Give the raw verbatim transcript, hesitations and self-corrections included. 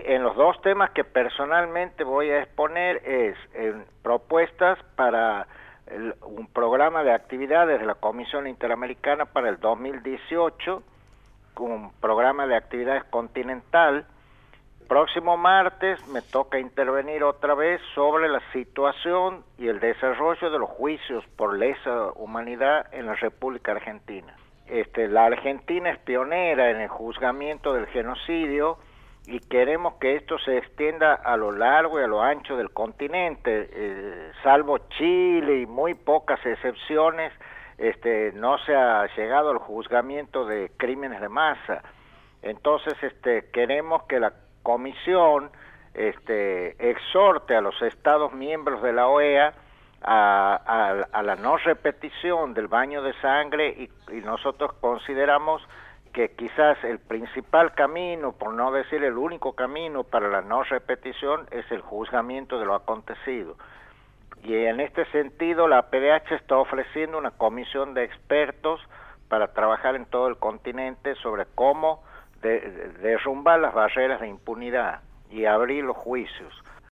Y en los dos temas que personalmente voy a exponer es en propuestas para el, un programa de actividades de la Comisión Interamericana para el dos mil dieciocho, un programa de actividades continental. Próximo martes me toca intervenir otra vez sobre la situación y el desarrollo de los juicios por lesa humanidad en la República Argentina. Este, la Argentina es pionera en el juzgamiento del genocidio y queremos que esto se extienda a lo largo y a lo ancho del continente, eh, salvo Chile y muy pocas excepciones, este, no se ha llegado al juzgamiento de crímenes de masa. Entonces, este, queremos que la Comisión este, exhorte a los Estados miembros de la O E A a, a, a la no repetición del baño de sangre y, y nosotros consideramos que quizás el principal camino, por no decir el único camino para la no repetición, es el juzgamiento de lo acontecido. Y en este sentido la A P D H está ofreciendo una comisión de expertos para trabajar en todo el continente sobre cómo de, de, derrumbar las barreras de impunidad y abrir los juicios.